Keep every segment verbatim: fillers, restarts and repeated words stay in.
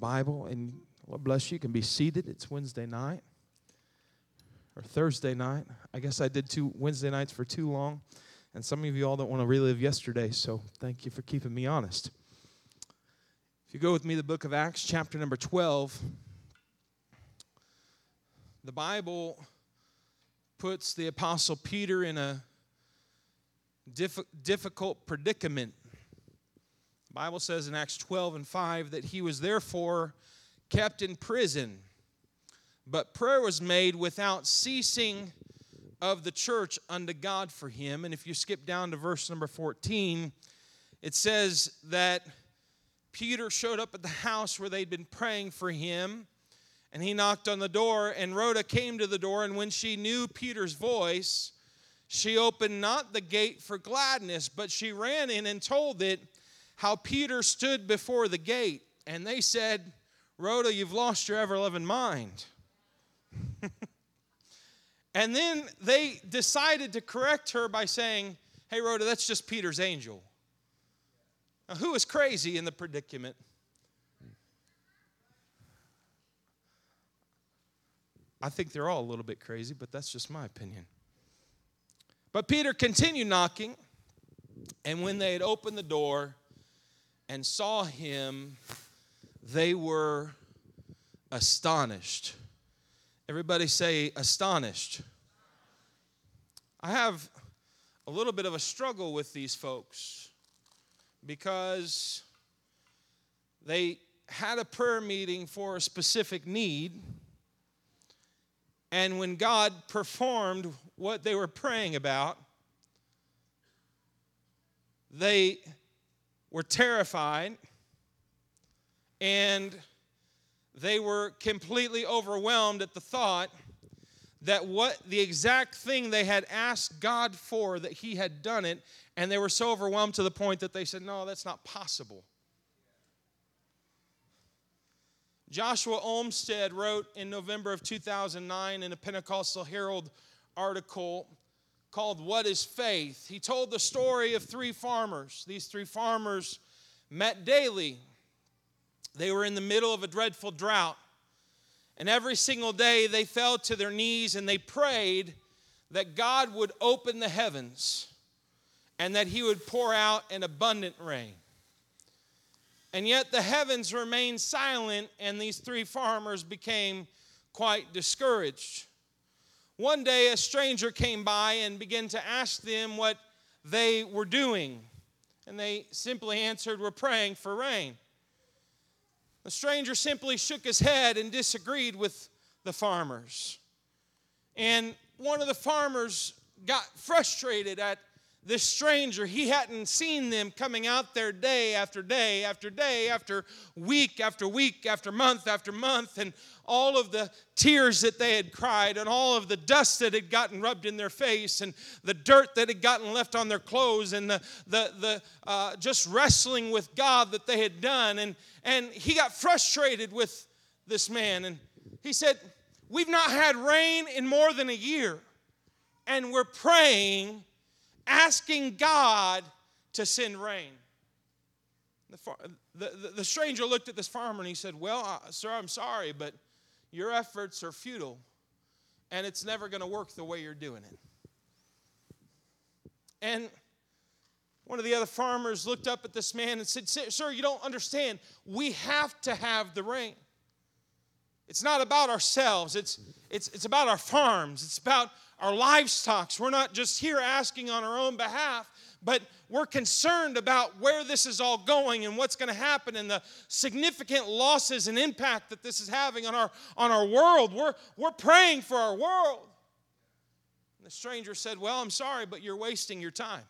Bible, and Lord bless you, you can be seated. It's Wednesday night or Thursday night. I guess I did two Wednesday nights for too long, and some of you all don't want to relive yesterday, so thank you for keeping me honest. If you go with me, the book of Acts, chapter number twelve, the Bible puts the Apostle Peter in a diff- difficult predicament. The Bible says in Acts twelve and five that he was therefore kept in prison, but prayer was made without ceasing of the church unto God for him. And if you skip down to verse number fourteen, it says that Peter showed up at the house where they'd been praying for him, and he knocked on the door, and Rhoda came to the door, and when she knew Peter's voice, she opened not the gate for gladness, but she ran in and told it how Peter stood before the gate. And they said, Rhoda, you've lost your ever-loving mind. And then they decided to correct her by saying, hey, Rhoda, that's just Peter's angel. Now, who is crazy in the predicament? I think they're all a little bit crazy, but that's just my opinion. But Peter continued knocking, and when they had opened the door and saw him, they were astonished. Everybody say astonished. I have a little bit of a struggle with these folks because they had a prayer meeting for a specific need, and when God performed what they were praying about, they were terrified, and they were completely overwhelmed at the thought that what the exact thing they had asked God for, that he had done it, and they were so overwhelmed to the point that they said, no, that's not possible. Joshua Olmsted wrote in November of two thousand nine in a Pentecostal Herald article called What is Faith? He told the story of three farmers. These three farmers met daily. They were in the middle of a dreadful drought. And every single day they fell to their knees and they prayed that God would open the heavens and that he would pour out an abundant rain. And yet the heavens remained silent, and these three farmers became quite discouraged. One day a stranger came by and began to ask them what they were doing. And they simply answered, we're praying for rain. The stranger simply shook his head and disagreed with the farmers. And one of the farmers got frustrated at this stranger. He hadn't seen them coming out there day after day after day after week after week after month after month, and all of the tears that they had cried and all of the dust that had gotten rubbed in their face and the dirt that had gotten left on their clothes and the the the uh, just wrestling with God that they had done. And and he got frustrated with this man, and he said, we've not had rain in more than a year, and we're praying, asking God to send rain. The, far, the, the, the stranger looked at this farmer and he said, well, uh, sir, I'm sorry, but your efforts are futile, and it's never going to work the way you're doing it. And one of the other farmers looked up at this man and said, sir, you don't understand. We have to have the rain. It's not about ourselves. It's, it's, it's about our farms. It's about our livestock. We're not just here asking on our own behalf, but we're concerned about where this is all going and what's going to happen and the significant losses and impact that this is having on our, on our world. We're, we're praying for our world. And the stranger said, well, I'm sorry, but you're wasting your time.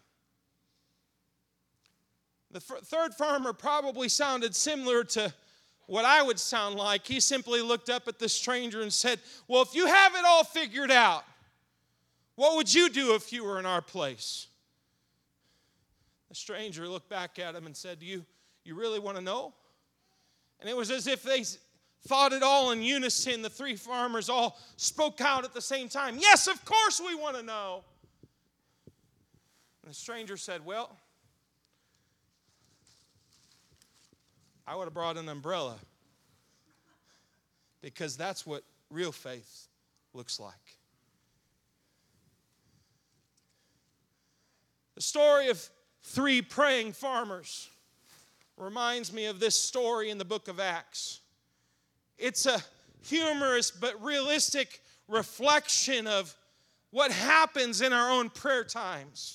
The f- third farmer probably sounded similar to what I would sound like. He simply looked up at the stranger and said, well, if you have it all figured out, what would you do if you were in our place? The stranger looked back at him and said, do you, you really want to know? And it was as if they thought it all in unison. The three farmers all spoke out at the same time. Yes, of course we want to know. And the stranger said, well, I would have brought an umbrella because that's what real faith looks like. The story of three praying farmers reminds me of this story in the book of Acts. It's a humorous but realistic reflection of what happens in our own prayer times.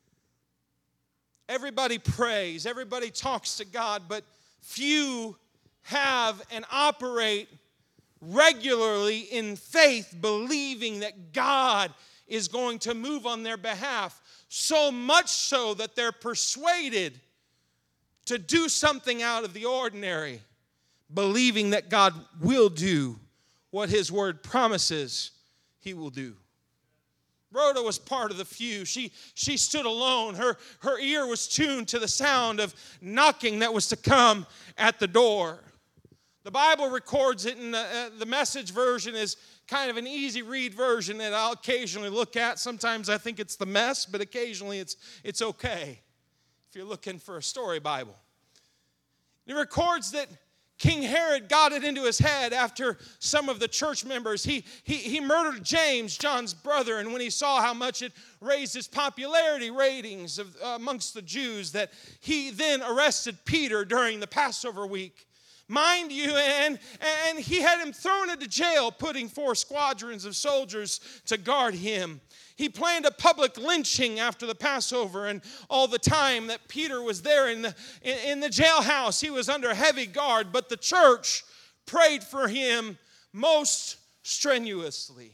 Everybody prays, everybody talks to God, but few have and operate regularly in faith, believing that God is going to move on their behalf, so much so that they're persuaded to do something out of the ordinary, believing that God will do what His Word promises He will do. Rhoda was part of the few. She, she stood alone. Her, her ear was tuned to the sound of knocking that was to come at the door. The Bible records it, and the, uh, the Message version is kind of an easy read version that I'll occasionally look at. Sometimes I think it's the mess, but occasionally it's, it's okay if you're looking for a story Bible. It records that King Herod got it into his head after some of the church members. He, he, he murdered James, John's brother, and when he saw how much it raised his popularity ratings of, uh, amongst the Jews, that he then arrested Peter during the Passover week. Mind you, and, and he had him thrown into jail, putting four squadrons of soldiers to guard him. He planned a public lynching after the Passover, and all the time that Peter was there in the, in, in the jailhouse, he was under heavy guard, but the church prayed for him most strenuously.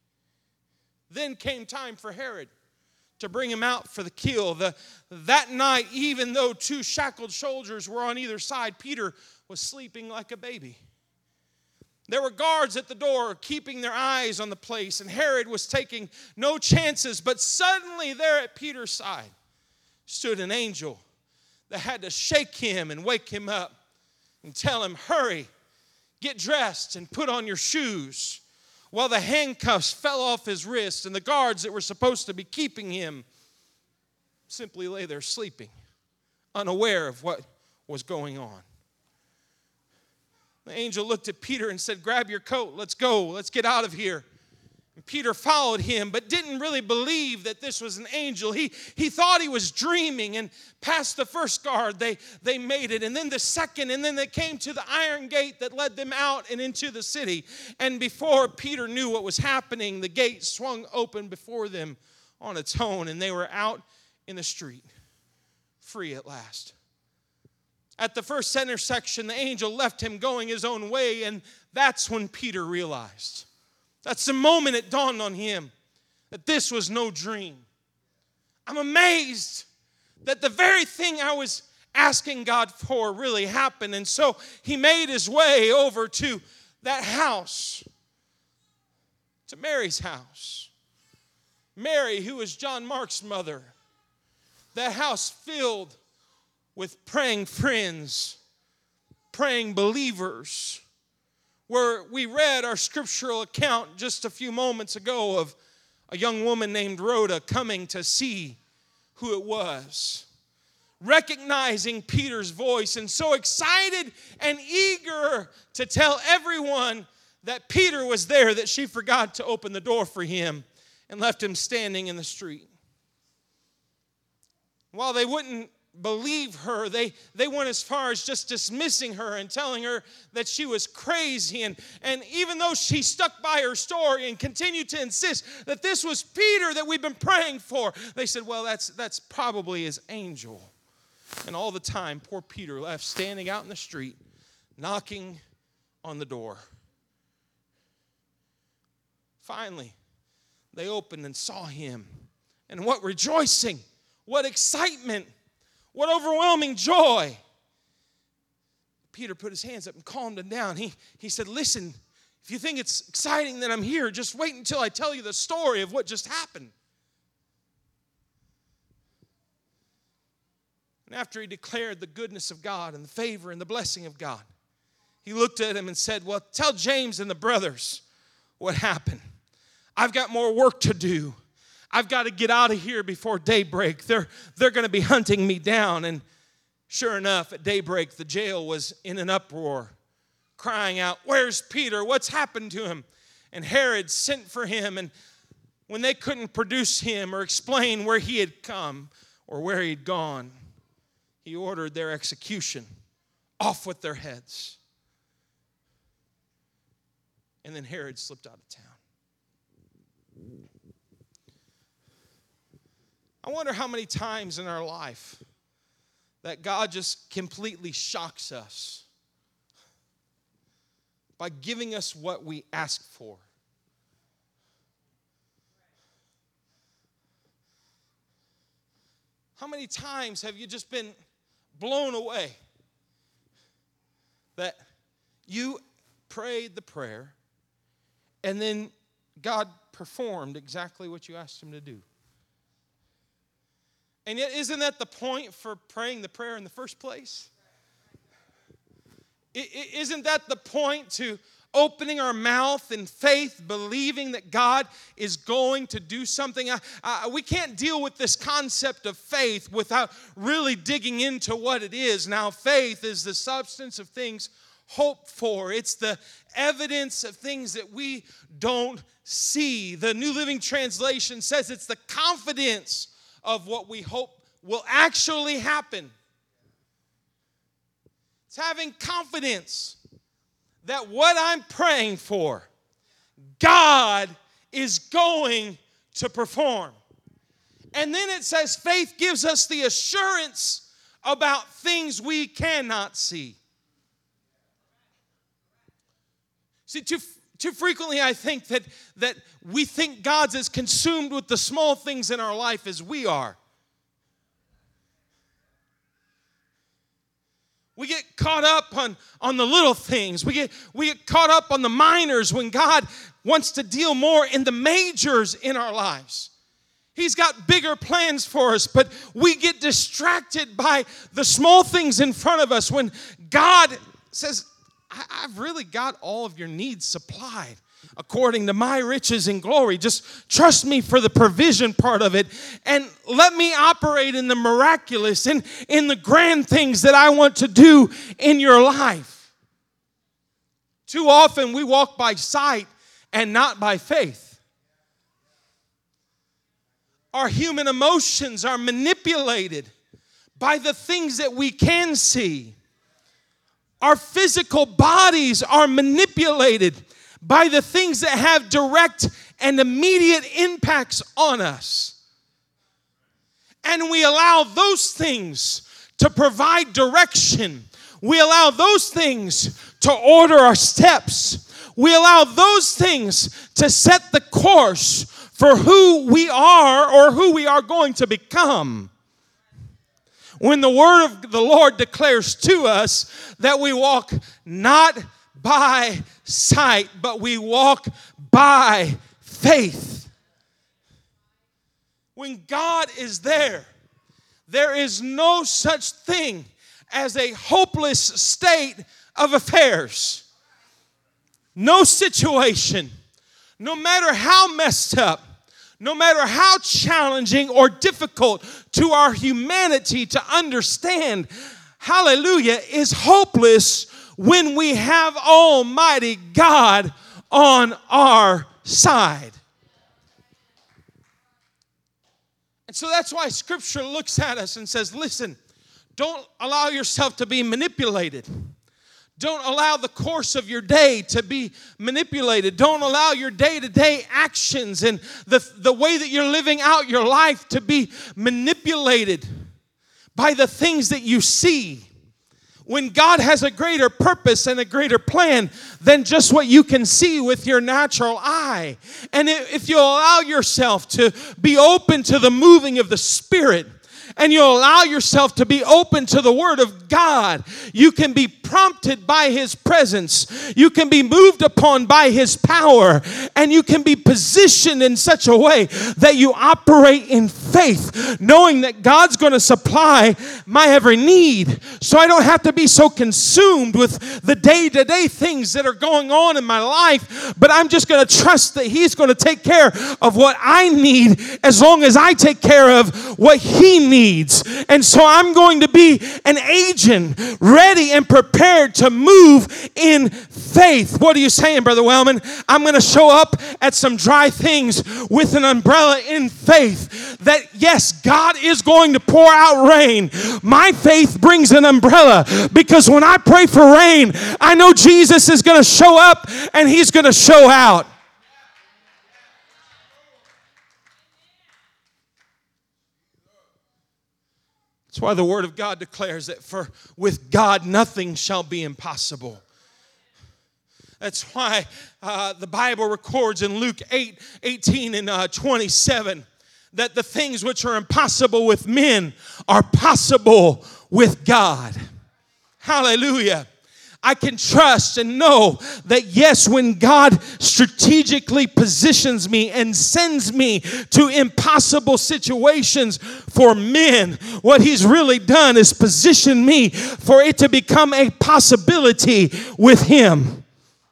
Then came time for Herod to bring him out for the kill. The, that night, even though two shackled soldiers were on either side, Peter was sleeping like a baby. There were guards at the door keeping their eyes on the place, and Herod was taking no chances. But suddenly there at Peter's side stood an angel that had to shake him and wake him up and tell him, hurry, get dressed and put on your shoes. While the handcuffs fell off his wrist, and the guards that were supposed to be keeping him simply lay there sleeping, unaware of what was going on. The angel looked at Peter and said, grab your coat, let's go, let's get out of here. And Peter followed him, but didn't really believe that this was an angel. He, he thought he was dreaming, and past the first guard, they, they made it. And then the second, and then they came to the iron gate that led them out and into the city. And before Peter knew what was happening, the gate swung open before them on its own, and they were out in the street, free at last. At the first intersection, the angel left him going his own way, and that's when Peter realized. That's the moment it dawned on him that this was no dream. I'm amazed that the very thing I was asking God for really happened, and so he made his way over to that house, to Mary's house. Mary, who was John Mark's mother, that house filled with praying friends, praying believers, where we read our scriptural account just a few moments ago of a young woman named Rhoda coming to see who it was, recognizing Peter's voice, and so excited and eager to tell everyone that Peter was there that she forgot to open the door for him and left him standing in the street. While they wouldn't believe her, they, they went as far as just dismissing her and telling her that she was crazy. And, and even though she stuck by her story and continued to insist that this was Peter that we've been praying for, they said, well, that's, that's probably his angel. And all the time, poor Peter left standing out in the street, knocking on the door. Finally, they opened and saw him. And what rejoicing, what excitement, what overwhelming joy. Peter put his hands up and calmed him down. He, he said, listen, if you think it's exciting that I'm here, just wait until I tell you the story of what just happened. And after he declared the goodness of God and the favor and the blessing of God, he looked at him and said, well, tell James and the brothers what happened. I've got more work to do. I've got to get out of here before daybreak. They're, they're going to be hunting me down. And sure enough, at daybreak, the jail was in an uproar, crying out, "Where's Peter? What's happened to him?" And Herod sent for him, and when they couldn't produce him or explain where he had come or where he'd gone, he ordered their execution. Off with their heads. And then Herod slipped out of town. I wonder how many times in our life that God just completely shocks us by giving us what we ask for. How many times have you just been blown away that you prayed the prayer and then God performed exactly what you asked him to do? And yet, isn't that the point for praying the prayer in the first place? Isn't that the point to opening our mouth in faith, believing that God is going to do something? Uh, uh, we can't deal with this concept of faith without really digging into what it is. Now, faith is the substance of things hoped for. It's the evidence of things that we don't see. The New Living Translation says it's the confidence of what we hope will actually happen. It's having confidence that what I'm praying for, God is going to perform. And then it says faith gives us the assurance about things we cannot see. See, too, too frequently I think that, that we think God's as consumed with the small things in our life as we are. We get caught up on, on the little things. We get, we get caught up on the minors when God wants to deal more in the majors in our lives. He's got bigger plans for us, but we get distracted by the small things in front of us when God says, I, I've really got all of your needs supplied according to my riches and glory. Just trust me for the provision part of it, and let me operate in the miraculous, in, in the grand things that I want to do in your life. Too often we walk by sight and not by faith. Our human emotions are manipulated by the things that we can see. Our physical bodies are manipulated by the things that have direct and immediate impacts on us. And we allow those things to provide direction. We allow those things to order our steps. We allow those things to set the course for who we are or who we are going to become. When the word of the Lord declares to us that we walk not by sight, but we walk by faith. When God is there, there is no such thing as a hopeless state of affairs. No situation, no matter how messed up, no matter how challenging or difficult to our humanity to understand, hallelujah, is hopeless when we have Almighty God on our side. And so that's why Scripture looks at us and says, listen, don't allow yourself to be manipulated. Don't allow the course of your day to be manipulated. Don't allow your day-to-day actions and the, the way that you're living out your life to be manipulated by the things that you see. When God has a greater purpose and a greater plan than just what you can see with your natural eye. And if you allow yourself to be open to the moving of the Spirit, and you allow yourself to be open to the Word of God, you can be prompted by His presence. You can be moved upon by His power. And you can be positioned in such a way that you operate in faith, knowing that God's going to supply my every need. So I don't have to be so consumed with the day-to-day things that are going on in my life, but I'm just going to trust that He's going to take care of what I need as long as I take care of what He needs. And so I'm going to be an agent region, ready and prepared to move in faith. What are you saying, Brother Wellman? I'm going to show up at some dry things with an umbrella in faith that, yes, God is going to pour out rain. My faith brings an umbrella because when I pray for rain, I know Jesus is going to show up and He's going to show out. That's why the Word of God declares that for with God nothing shall be impossible. That's why uh, the Bible records in Luke eight, eighteen and uh, twenty-seven that the things which are impossible with men are possible with God. Hallelujah. I can trust and know that, yes, when God strategically positions me and sends me to impossible situations for men, what He's really done is position me for it to become a possibility with Him.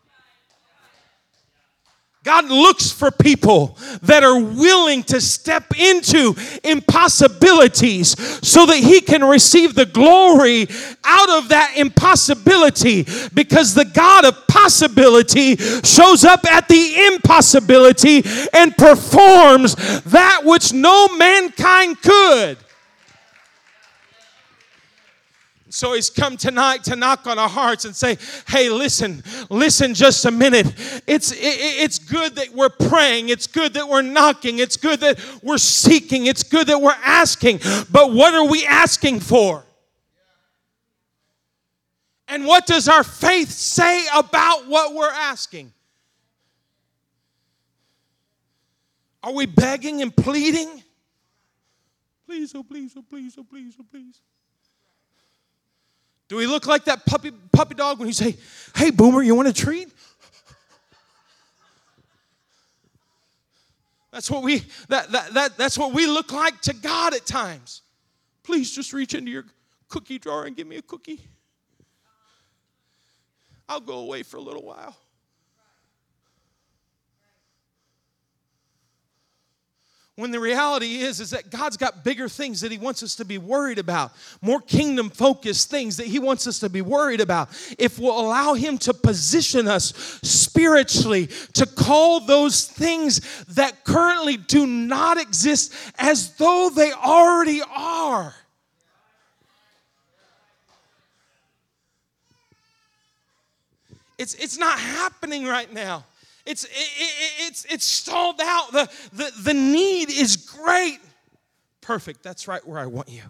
God looks for people that are willing to step into impossibilities so that He can receive the glory out of that impossibility, because the God of possibility shows up at the impossibility and performs that which no mankind could. So He's come tonight to knock on our hearts and say, hey, listen, listen just a minute. It's, it, it's good that we're praying. It's good that we're knocking. It's good that we're seeking. It's good that we're asking. But what are we asking for? And what does our faith say about what we're asking? Are we begging and pleading? Please, oh please, oh please, oh please, oh please. Do we look like that puppy puppy dog when you say, hey, Boomer, you want a treat? That's what we that, that, that, that's what we look like to God at times. Please just reach into your cookie drawer and give me a cookie. I'll go away for a little while. When the reality is, is that God's got bigger things that He wants us to be worried about. More kingdom-focused things that He wants us to be worried about. If we'll allow Him to position us spiritually to call those things that currently do not exist as though they already are. It's, it's not happening right now. It's, it, it, it's, it's stalled out. The, the, the need is great. Perfect. That's right where I want you.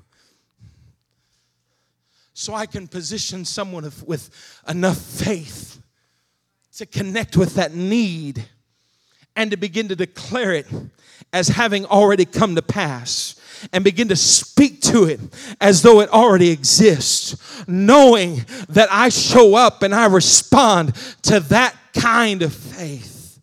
So I can position someone with enough faith to connect with that need and to begin to declare it as having already come to pass, and begin to speak to it as though it already exists, knowing that I show up and I respond to that kind of faith.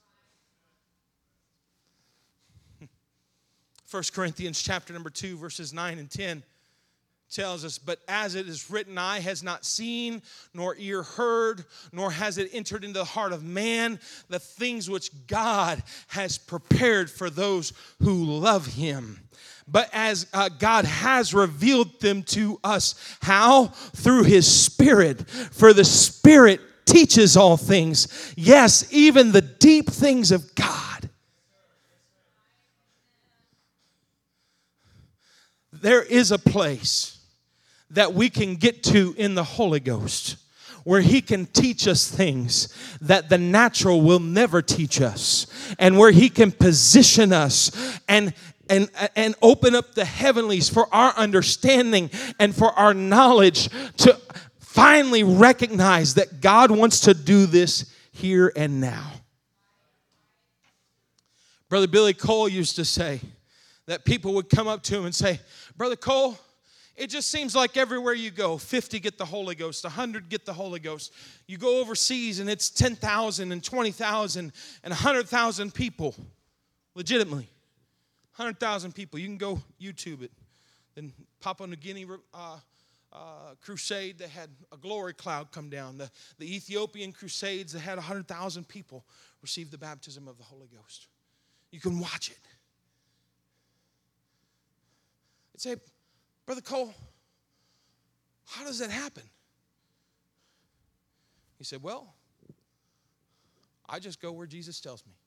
First Corinthians chapter number two, verses nine and ten tells us, but as it is written, eye has not seen, nor ear heard, nor has it entered into the heart of man, the things which God has prepared for those who love Him. But as uh, God has revealed them to us. How? Through His Spirit. For the Spirit teaches all things. Yes, even the deep things of God. There is a place that we can get to in the Holy Ghost where He can teach us things that the natural will never teach us, and where He can position us and And, and open up the heavenlies for our understanding and for our knowledge to finally recognize that God wants to do this here and now. Brother Billy Cole used to say that people would come up to him and say, Brother Cole, it just seems like everywhere you go, fifty get the Holy Ghost, one hundred get the Holy Ghost. You go overseas and it's ten thousand and twenty thousand and one hundred thousand people, legitimately. one hundred thousand people. You can go YouTube it. Then Papua New Guinea uh, uh, crusade, they had a glory cloud come down. The, the Ethiopian crusades, they had one hundred thousand people receive the baptism of the Holy Ghost. You can watch it. I'd say, Brother Cole, How does that happen? He said, well, I just go where Jesus tells me.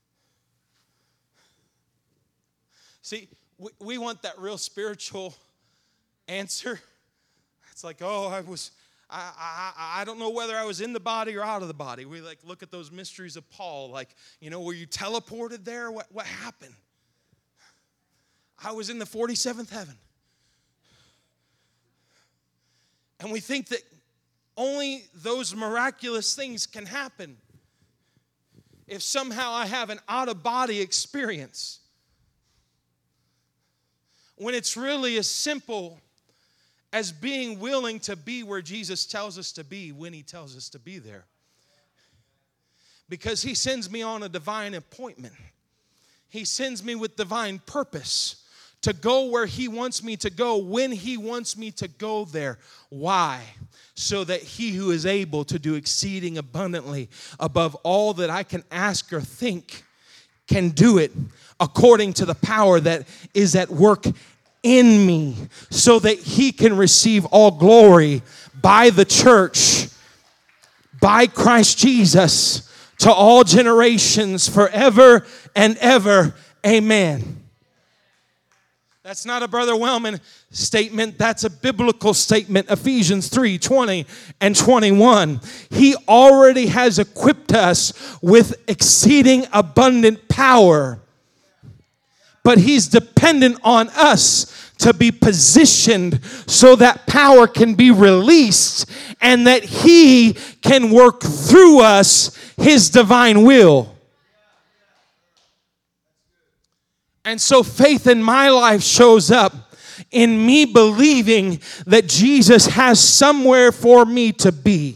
See, we, we want that real spiritual answer. It's like, oh, I was, I, I, I don't know whether I was in the body or out of the body. We like look at those mysteries of Paul, like, you know, were you teleported there? What, what happened? I was in the forty-seventh heaven. And we think that only those miraculous things can happen if somehow I have an out-of-body experience. When it's really as simple as being willing to be where Jesus tells us to be when he tells us to be there. Because he sends me on a divine appointment. He sends me with divine purpose to go where he wants me to go when he wants me to go there. Why? So that he who is able to do exceeding abundantly above all that I can ask or think can do it according to the power that is at work in me, so that he can receive all glory by the church, by Christ Jesus, to all generations forever and ever. Amen. That's not a Brother Wellman statement. That's a biblical statement. Ephesians three, twenty and twenty-one. He already has equipped us with exceeding abundant power. But he's dependent on us to be positioned so that power can be released and that he can work through us his divine will. And so faith in my life shows up in me believing that Jesus has somewhere for me to be.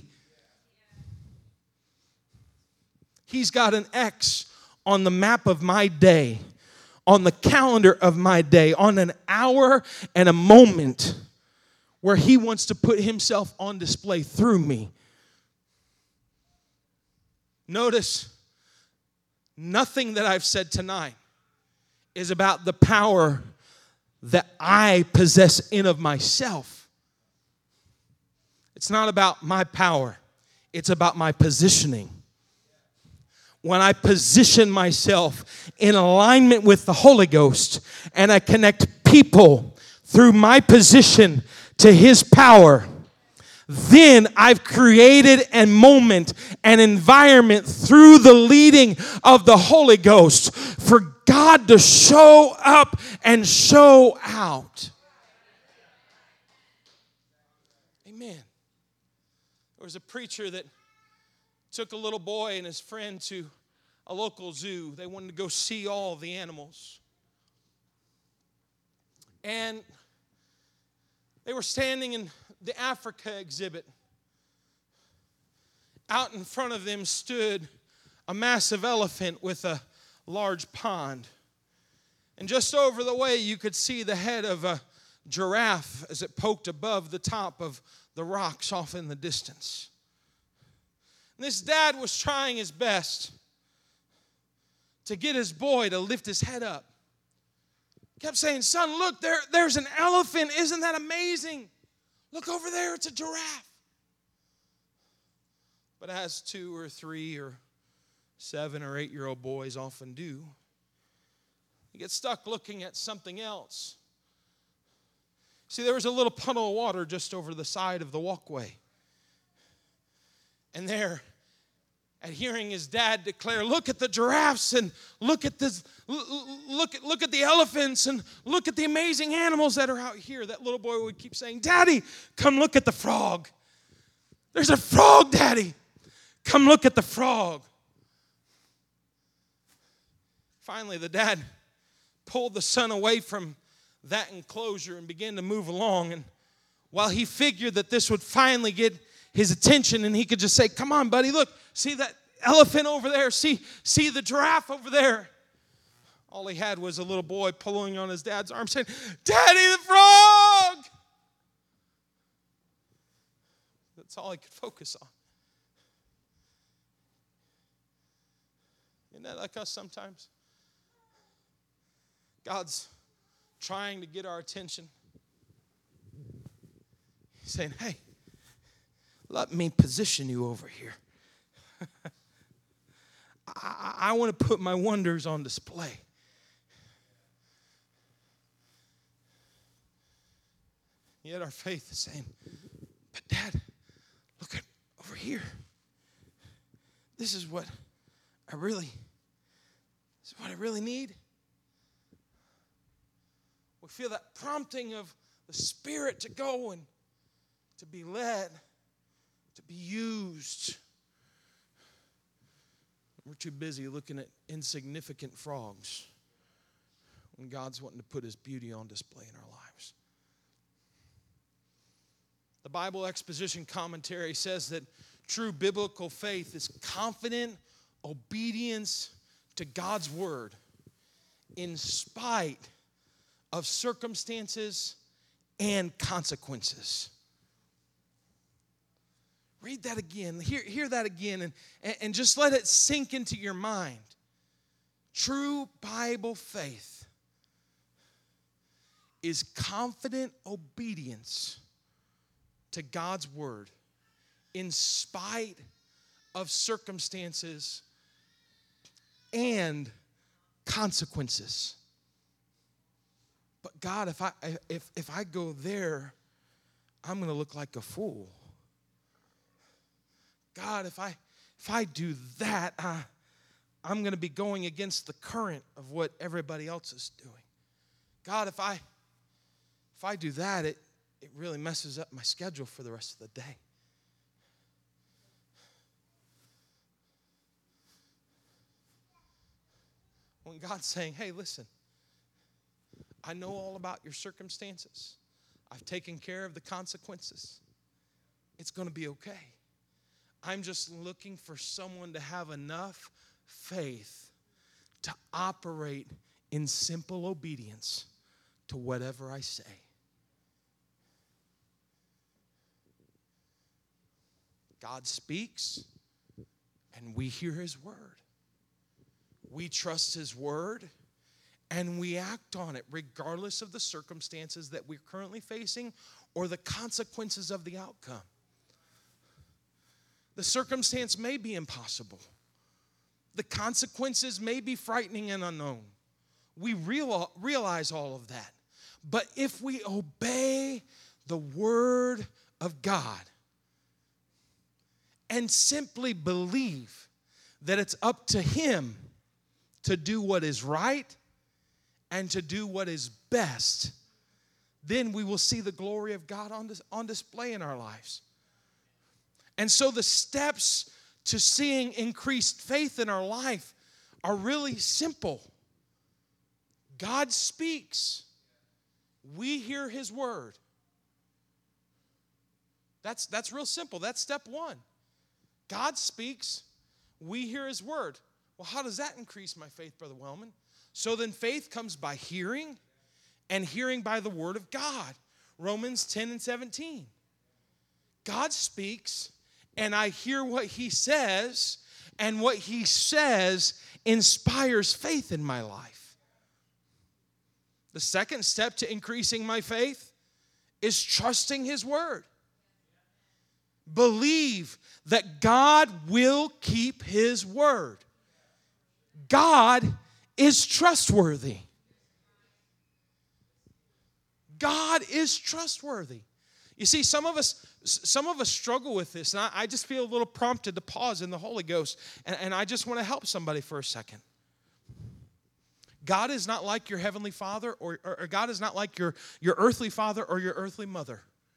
He's got an X on the map of my day, on the calendar of my day, on an hour and a moment where he wants to put himself on display through me. Notice, nothing that I've said tonight is about the power that I possess in of myself. It's not about my power. It's about my positioning. When I position myself in alignment with the Holy Ghost and I connect people through my position to his power, then I've created a moment, an environment through the leading of the Holy Ghost for God to show up and show out. Amen. There was a preacher that took a little boy and his friend to a local zoo. They wanted to go see all the animals. And they were standing in the Africa exhibit. Out in front of them stood a massive elephant with a large pond. And just over the way, you could see the head of a giraffe as it poked above the top of the rocks off in the distance. And this dad was trying his best to get his boy to lift his head up. Kept saying, son, look, there, there's an elephant. Isn't that amazing? Look over there, it's a giraffe. But as two or three or seven or eight-year-old boys often do, you get stuck looking at something else. See, there was a little puddle of water just over the side of the walkway. And there, at hearing his dad declare, look at the giraffes and look at this, look at, look at the elephants and look at the amazing animals that are out here, that little boy would keep saying, Daddy, come look at the frog. There's a frog, Daddy. Come look at the frog. Finally, the dad pulled the son away from that enclosure and began to move along. And while he figured that this would finally get his attention and he could just say, come on, buddy, look, see that elephant over there? See, see the giraffe over there? All he had was a little boy pulling on his dad's arm saying, Daddy, the frog! That's all he could focus on. Isn't that like us sometimes? God's trying to get our attention. He's saying, hey, let me position you over here. I, I want to put my wonders on display. Yet our faith is saying, but Dad, look at over here. This is what I really, this is what I really need. We feel that prompting of the Spirit to go and to be led, to be used. We're too busy looking at insignificant frogs when God's wanting to put His beauty on display in our lives. The Bible Exposition Commentary says that true biblical faith is confident obedience to God's word in spite of circumstances and consequences. Read that again. Hear, hear that again and, and just let it sink into your mind. True Bible faith is confident obedience to God's word in spite of circumstances and consequences. But God, if I if if I go there, I'm going to look like a fool. God, if I if I do that, uh, I'm going to be going against the current of what everybody else is doing. God, if I if I do that, it it really messes up my schedule for the rest of the day. When God's saying, hey, listen, I know all about your circumstances. I've taken care of the consequences. It's going to be okay. I'm just looking for someone to have enough faith to operate in simple obedience to whatever I say. God speaks, and we hear His word. We trust His word, and we act on it regardless of the circumstances that we're currently facing or the consequences of the outcome. The circumstance may be impossible. The consequences may be frightening and unknown. We real, realize all of that. But if we obey the word of God and simply believe that it's up to Him to do what is right and to do what is best, then we will see the glory of God on, dis- on display in our lives. And so the steps to seeing increased faith in our life are really simple. God speaks. We hear His word. That's, that's real simple. That's step one. God speaks. We hear His word. Well, how does that increase my faith, Brother Wellman? So then faith comes by hearing, and hearing by the word of God. Romans ten and seventeen. God speaks, and I hear what He says, and what He says inspires faith in my life. The second step to increasing my faith is trusting His word. Believe that God will keep His word. God is trustworthy. God is trustworthy. You see, some of us some of us struggle with this, and I, I just feel a little prompted to pause in the Holy Ghost, and, and I just want to help somebody for a second. God is not like your heavenly Father, or, or, or God is not like your, your earthly father or your earthly mother.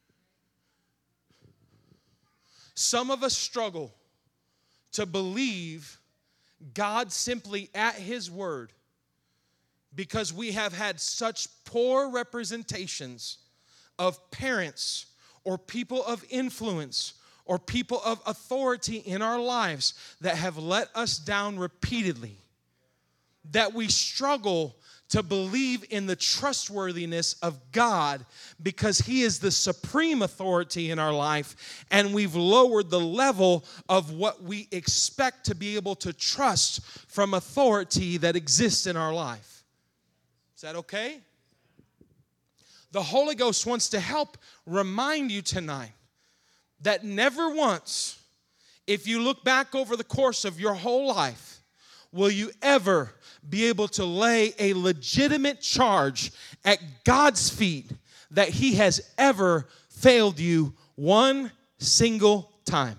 Some of us struggle to believe God simply at His word because we have had such poor representations of parents or people of influence or people of authority in our lives that have let us down repeatedly, that we struggle to believe in the trustworthiness of God because He is the supreme authority in our life, and we've lowered the level of what we expect to be able to trust from authority that exists in our life. Is that okay? The Holy Ghost wants to help remind you tonight that never once, if you look back over the course of your whole life, will you ever be able to lay a legitimate charge at God's feet that He has ever failed you one single time.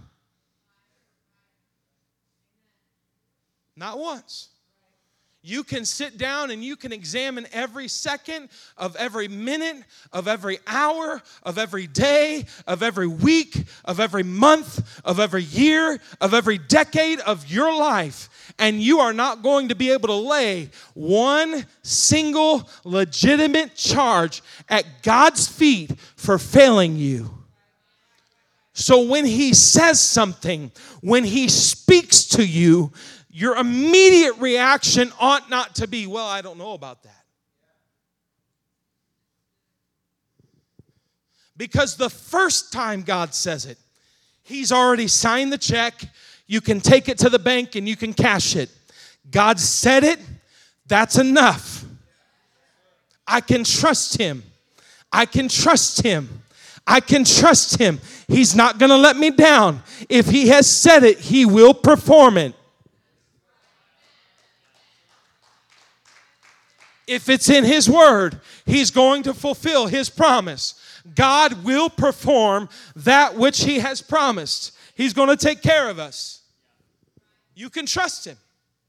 Not once. You can sit down and you can examine every second of every minute, of every hour, of every day, of every week, of every month, of every year, of every decade of your life, and you are not going to be able to lay one single legitimate charge at God's feet for failing you. So when He says something, when He speaks to you, your immediate reaction ought not to be, well, I don't know about that. Because the first time God says it, He's already signed the check. You can take it to the bank and you can cash it. God said it, that's enough. I can trust Him. I can trust Him. I can trust Him. He's not going to let me down. If He has said it, He will perform it. If it's in His word, He's going to fulfill His promise. God will perform that which He has promised. He's going to take care of us. You can trust Him.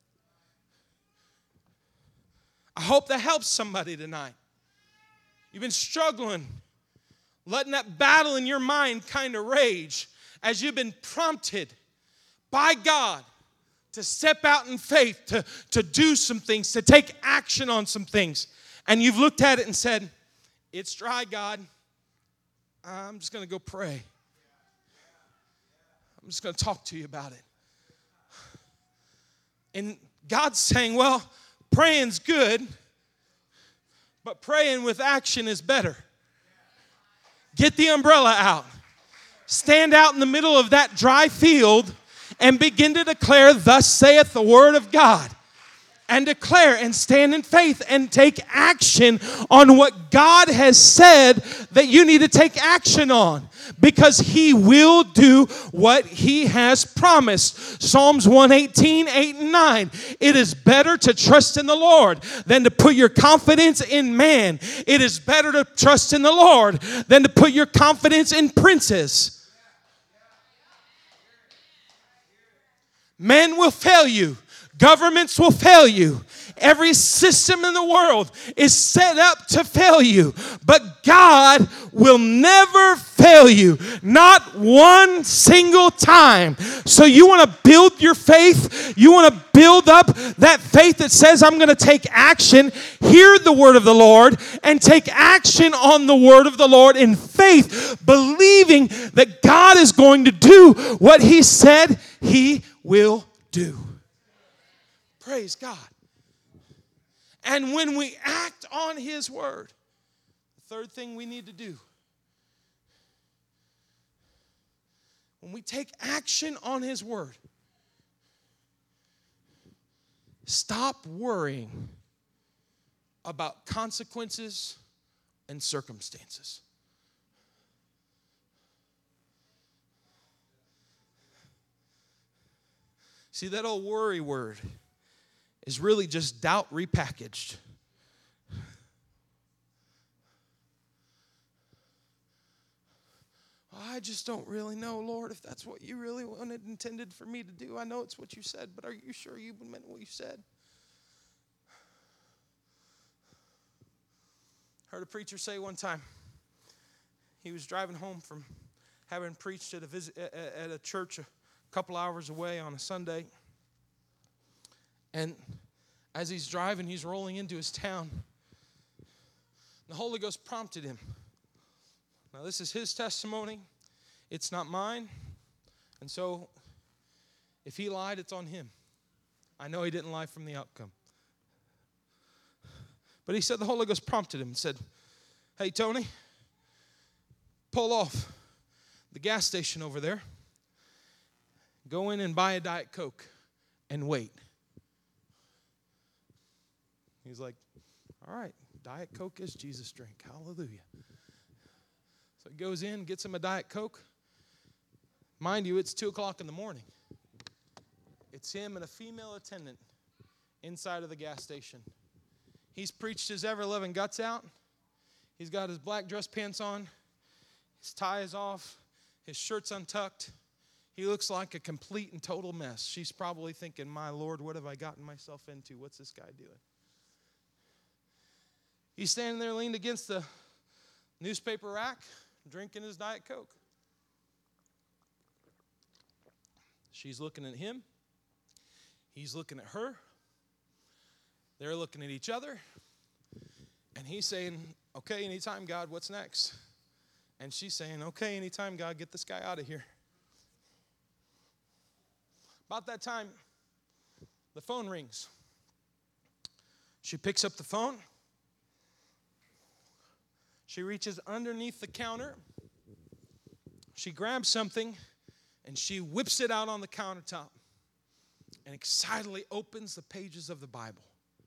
I hope that helps somebody tonight. You've been struggling, letting that battle in your mind kind of rage as you've been prompted by God to step out in faith, to, to do some things, to take action on some things. And you've looked at it and said, it's dry, God. I'm just going to go pray. I'm just going to talk to you about it. And God's saying, well, praying's good, but praying with action is better. Get the umbrella out. Stand out in the middle of that dry field and begin to declare, thus saith the word of God. And declare and stand in faith and take action on what God has said that you need to take action on. Because He will do what He has promised. Psalms one eighteen, eight and nine. It is better to trust in the Lord than to put your confidence in man. It is better to trust in the Lord than to put your confidence in princes. Men will fail you. Governments will fail you. Every system in the world is set up to fail you. But God will never fail you. Not one single time. So you want to build your faith? You want to build up that faith that says, I'm going to take action, hear the word of the Lord, and take action on the word of the Lord in faith, believing that God is going to do what He said He will do. Praise God. And when we act on His word, the third thing we need to do, when we take action on His word, stop worrying about consequences and circumstances. See, that old worry word is really just doubt repackaged. I just don't really know, Lord, if that's what you really wanted, intended for me to do. I know it's what you said, but are you sure you meant what you said? Heard a preacher say one time, he was driving home from having preached at a visit, at a church a couple hours away on a Sunday. And as he's driving, he's rolling into his town. The Holy Ghost prompted him. Now, this is his testimony. It's not mine. And so, if he lied, it's on him. I know he didn't lie from the outcome. But he said the Holy Ghost prompted him and said, hey, Tony, pull off the gas station over there. Go in and buy a Diet Coke and wait. He's like, all right, Diet Coke is Jesus' drink. Hallelujah. So he goes in, gets him a Diet Coke. Mind you, it's two o'clock in the morning. It's him and a female attendant inside of the gas station. He's preached his ever-loving guts out. He's got his black dress pants on. His tie is off. His shirt's untucked. He looks like a complete and total mess. She's probably thinking, my Lord, what have I gotten myself into? What's this guy doing? He's standing there leaned against the newspaper rack, drinking his Diet Coke. She's looking at him. He's looking at her. They're looking at each other. And he's saying, okay, anytime, God, what's next? And she's saying, okay, anytime, God, get this guy out of here. About that time, the phone rings. She picks up the phone. She reaches underneath the counter. She grabs something, and she whips it out on the countertop and excitedly opens the pages of the Bible.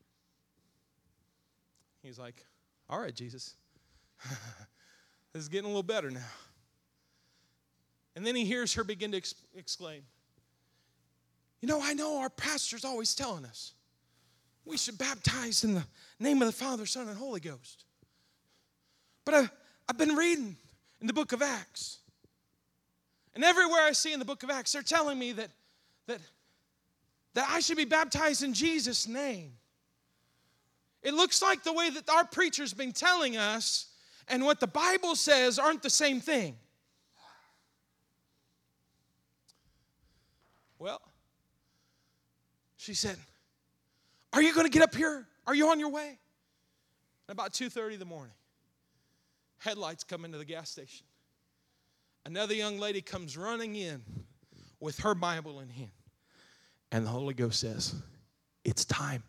He's like, all right, Jesus. This is getting a little better now. And then he hears her begin to ex- exclaim, you know, I know our pastor's always telling us we should baptize in the name of the Father, Son, and Holy Ghost. But I, I've been reading in the book of Acts. And everywhere I see in the book of Acts, they're telling me that, that, that I should be baptized in Jesus' name. It looks like the way that our preacher's been telling us and what the Bible says aren't the same thing. Well, she said, are you going to get up here? Are you on your way? At about two thirty in the morning, headlights come into the gas station. Another young lady comes running in with her Bible in hand. And the Holy Ghost says, it's time.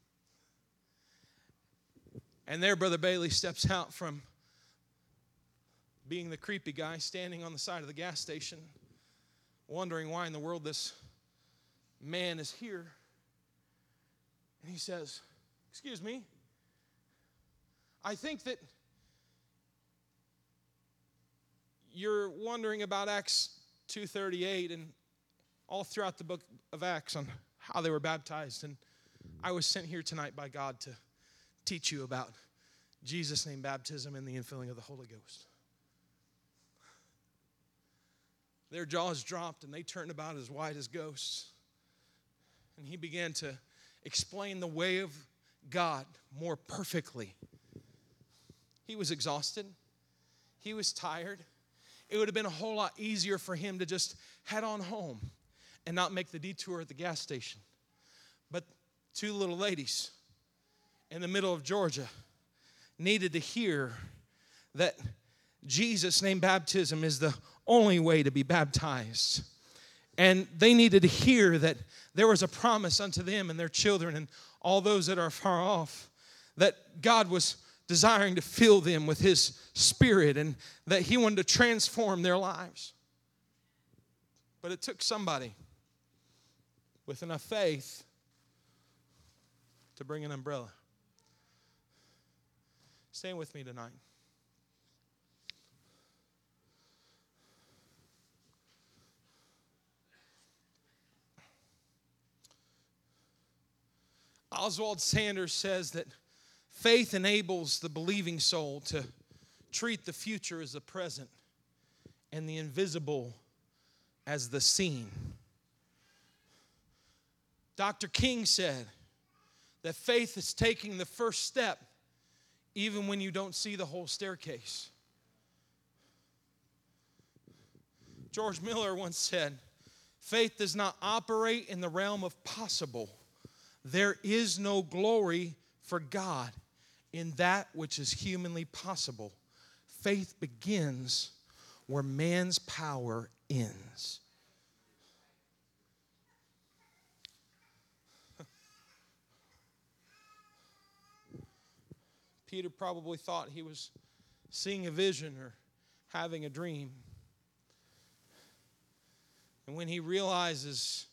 And there, Brother Bailey steps out from being the creepy guy standing on the side of the gas station, wondering why in the world this man is here. And he says, excuse me, I think that you're wondering about Acts two thirty-eight and all throughout the book of Acts on how they were baptized. And I was sent here tonight by God to teach you about Jesus' name baptism and the infilling of the Holy Ghost. Their jaws dropped and they turned about as white as ghosts. And he began to explain the way of God more perfectly. He was exhausted. He was tired. It would have been a whole lot easier for him to just head on home and not make the detour at the gas station. But two little ladies in the middle of Georgia needed to hear that Jesus' name baptism is the only way to be baptized. And they needed to hear that there was a promise unto them and their children and all those that are far off, that God was desiring to fill them with His Spirit and that He wanted to transform their lives. But it took somebody with enough faith to bring an umbrella. Stand with me tonight. Oswald Sanders says that faith enables the believing soul to treat the future as the present and the invisible as the seen. Doctor King said that faith is taking the first step even when you don't see the whole staircase. George Miller once said, faith does not operate in the realm of possible. There is no glory for God in that which is humanly possible. Faith begins where man's power ends. Peter probably thought he was seeing a vision or having a dream. And when he realizes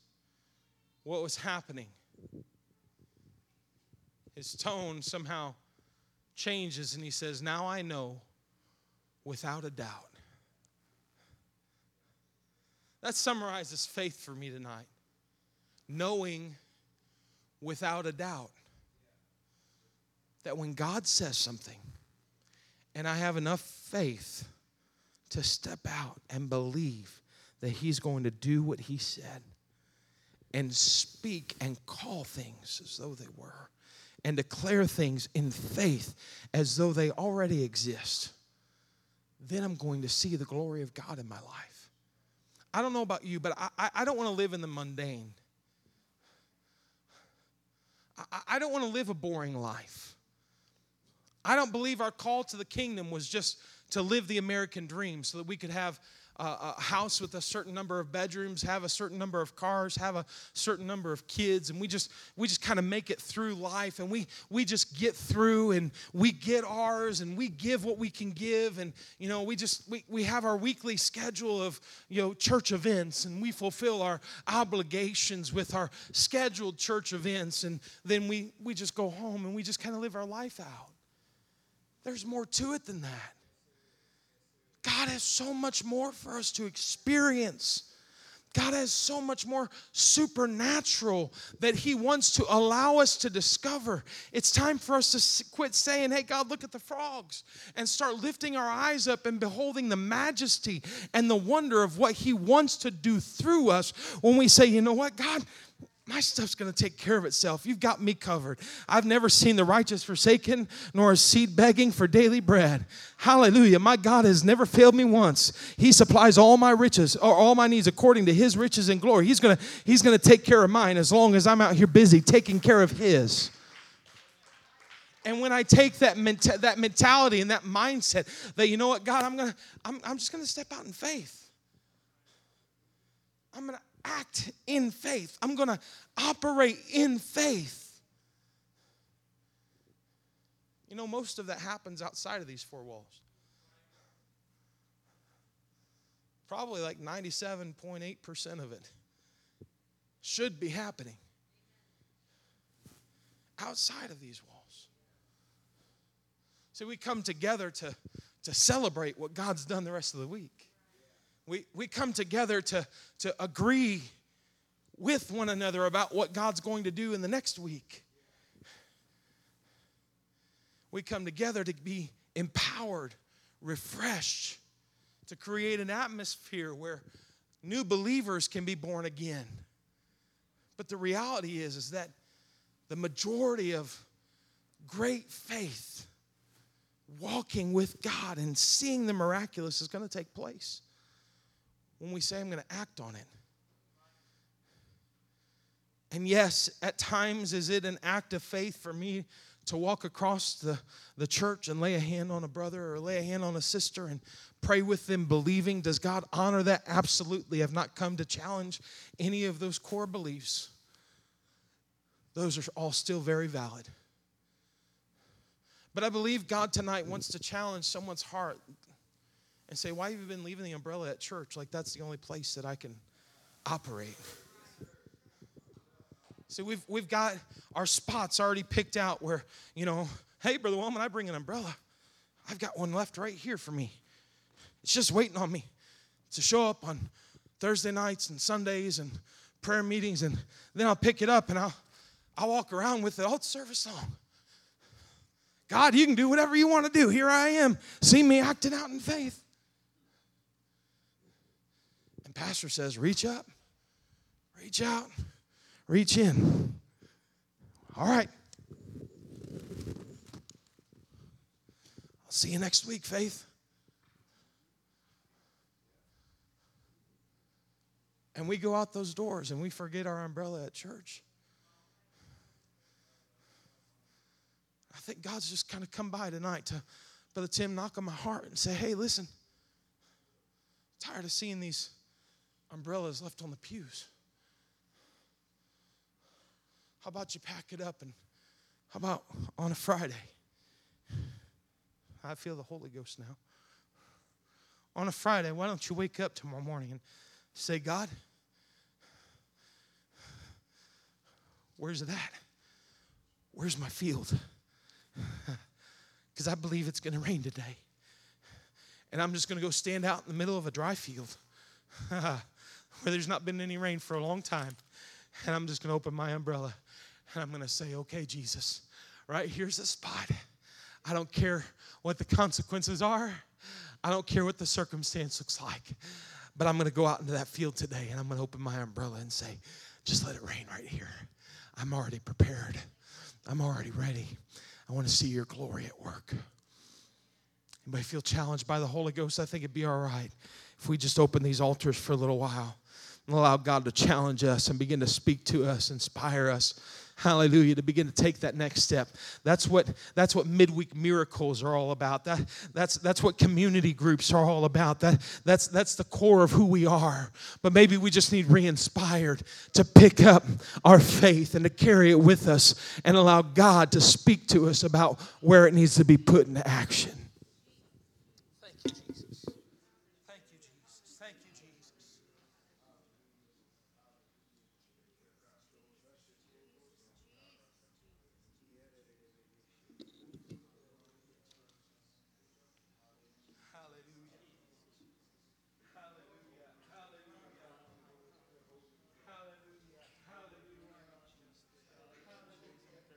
what was happening, his tone somehow changes and he says, now I know without a doubt. That summarizes faith for me tonight. Knowing without a doubt that when God says something and I have enough faith to step out and believe that he's going to do what he said and speak and call things as though they were and declare things in faith as though they already exist, then I'm going to see the glory of God in my life. I don't know about you, but I, I don't want to live in the mundane. I, I don't want to live a boring life. I don't believe our call to the kingdom was just to live the American dream so that we could have a, a house with a certain number of bedrooms, have a certain number of cars, have a certain number of kids, and we just we just kind of make it through life, and we we just get through, and we get ours, and we give what we can give, and you know we just we, we have our weekly schedule of you know church events, and we fulfill our obligations with our scheduled church events, and then we we just go home and we just kind of live our life out. There's more to it than that. God has so much more for us to experience. God has so much more supernatural that he wants to allow us to discover. It's time for us to quit saying, hey, God, look at the frogs, and start lifting our eyes up and beholding the majesty and the wonder of what he wants to do through us when we say, you know what, God, my stuff's going to take care of itself. You've got me covered. I've never seen the righteous forsaken, nor a seed begging for daily bread. Hallelujah. My God has never failed me once. He supplies all my riches, or all my needs according to his riches and glory. He's going to, he's going to take care of mine as long as I'm out here busy taking care of his. And when I take that menta- that mentality and that mindset that, you know what, God, I'm going to, I'm, I'm just going to step out in faith. I'm going to act in faith. I'm going to operate in faith. You know, most of that happens outside of these four walls. Probably like ninety-seven point eight percent of it should be happening outside of these walls. See, we come together to, to celebrate what God's done the rest of the week. We, we come together to, to agree with one another about what God's going to do in the next week. We come together to be empowered, refreshed, to create an atmosphere where new believers can be born again. But the reality is, is that the majority of great faith, walking with God and seeing the miraculous, is going to take place when we say, I'm going to act on it. And yes, at times is it an act of faith for me to walk across the, the church and lay a hand on a brother or lay a hand on a sister and pray with them, believing. Does God honor that? Absolutely. I've not come to challenge any of those core beliefs. Those are all still very valid. But I believe God tonight wants to challenge someone's heart and say, why have you been leaving the umbrella at church? Like that's the only place that I can operate. See, we've we've got our spots already picked out where, you know, hey, Brother Wellman, I bring an umbrella. I've got one left right here for me. It's just waiting on me to show up on Thursday nights and Sundays and prayer meetings, and then I'll pick it up and I'll I'll walk around with it all service long. God, you can do whatever you want to do. Here I am. See me acting out in faith. And Pastor says, reach up, reach out, reach in. All right. I'll see you next week, Faith. And we go out those doors and we forget our umbrella at church. I think God's just kind of come by tonight to, Brother Tim, knock on my heart and say, hey, listen, I'm tired of seeing these umbrellas left on the pews. How about you pack it up, and how about on a Friday? I feel the Holy Ghost now. On a Friday, why don't you wake up tomorrow morning and say, God, where's it at? Where's my field? because I believe it's going to rain today. And I'm just going to go stand out in the middle of a dry field where there's not been any rain for a long time. And I'm just going to open my umbrella and I'm going to say, okay, Jesus, right here's the spot. I don't care what the consequences are. I don't care what the circumstance looks like. But I'm going to go out into that field today and I'm going to open my umbrella and say, just let it rain right here. I'm already prepared. I'm already ready. I want to see your glory at work. Anybody feel challenged by the Holy Ghost? I think it'd be all right if we just open these altars for a little while and allow God to challenge us and begin to speak to us, inspire us. Hallelujah, to begin to take that next step. That's what that's what midweek miracles are all about. That, that's, that's what community groups are all about. That, that's, that's the core of who we are. But maybe we just need re-inspired to pick up our faith and to carry it with us and allow God to speak to us about where it needs to be put into action.